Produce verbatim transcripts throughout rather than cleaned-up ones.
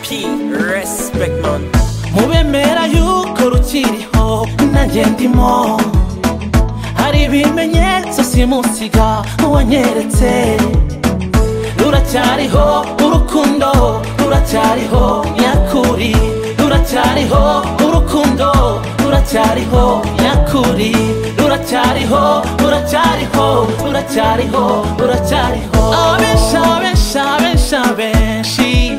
Key, respect man. Mubemera yuko rukiriho nanjye ndimo, hari ibimenyetso simusiga wanyeretse. Ruracyariho urukundo, ruracyariho nyakuri, ruracyariho urukundo, ruracyariho nyakuri, ruracyariho, ruracyariho, ruracyariho, ruracyariho. Abesha besha besha benshi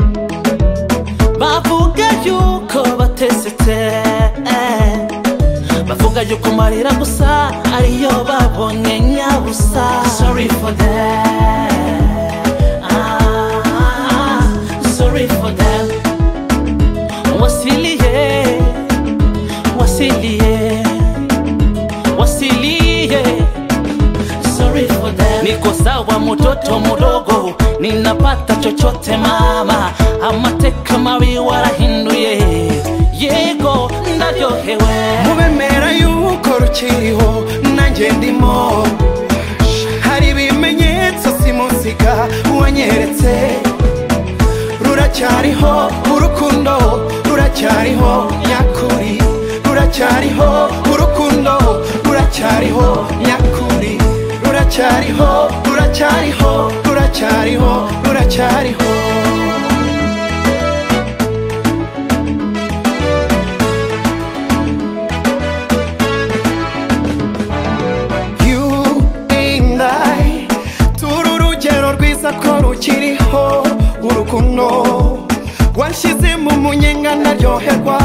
bavuga yuko batesetse, bavuga yuko marira gusa ariyo babonye nyabusa. Sorry for that, ah, sorry for that. Wasiliye, wasiliye, wasiliye. Sorry for that. Niko sawa mtoto mdogo, ninapata chochote mama, amateka mabi warahinduye, yego ndaryohewe. Mubemera yuko rukiriho nanjye ndimo, hari ibimenyetso simusiga wanyeretse. Ruracyariho urukundo, ruracyariho nyakuri, ruracyariho urukundo, ruracyariho nyakuri, ruracyariho, ruracyariho, ruracyariho, ruracyariho. Rukiriho urukundo wanshyize mu munyenga ndaryoherwa.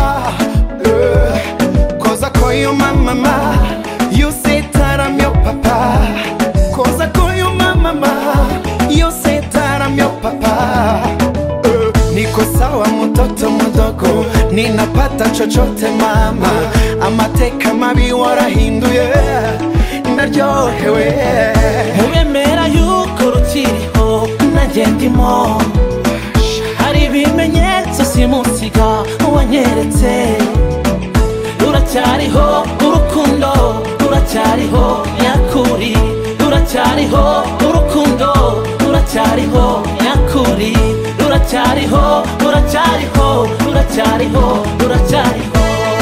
Koza koyo mama, you say taramyo papa. Koza koyo mama, you say taramyo papa. Niko sawa mtoto mdogo, ninapata chochote mama, amateka mabi warahinduye, ndaryohewe. Mubemera yuko rukiriho nanjye ndimo, hari ibimenyetso simusiga wanyeretse. Ruracyariho urukundo, ruracyariho nyakuri, ruracyariho urukundo, ruracyariho nyakuri, ruracyariho, ruracyariho, ruracyariho, ruracyariho.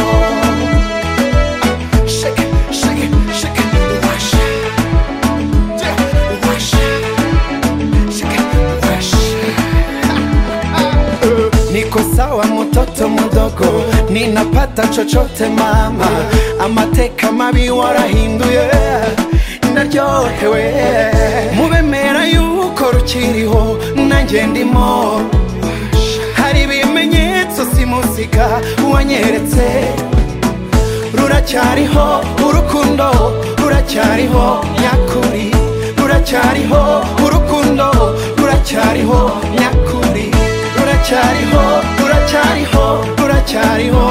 Niko sawa mtoto mdogo, ninapata chochote mama, amateka mabi warahinduye, ndaryohewe. Mubemera yuko rukiriho nanjye ndimo, hari ibimenyetso simusiga wanyeretse. Ruracyariho urukundo, ruracyariho nyakuri, ruracyariho urukundo, ruracyariho nyakuri, ruracyariho, ruracyariho, ruracyariho.